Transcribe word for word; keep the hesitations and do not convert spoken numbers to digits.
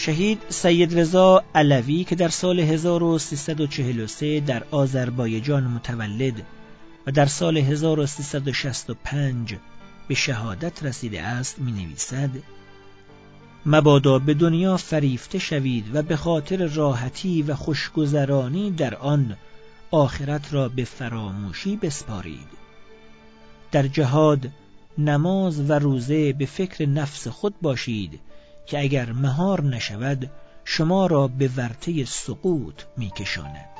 شهید سید رضا علوی که در سال هزار و سیصد و چهل و سه در آذربایجان متولد و در سال هزار و سیصد و شصت و پنج به شهادت رسیده است می نویسد: مبادا به دنیا فریفته شوید و به خاطر راحتی و خوشگذرانی در آن آخرت را به فراموشی بسپارید. در جهاد، نماز و روزه به فکر نفس خود باشید که اگر مهار نشود شما را به ورطه سقوط می کشاند.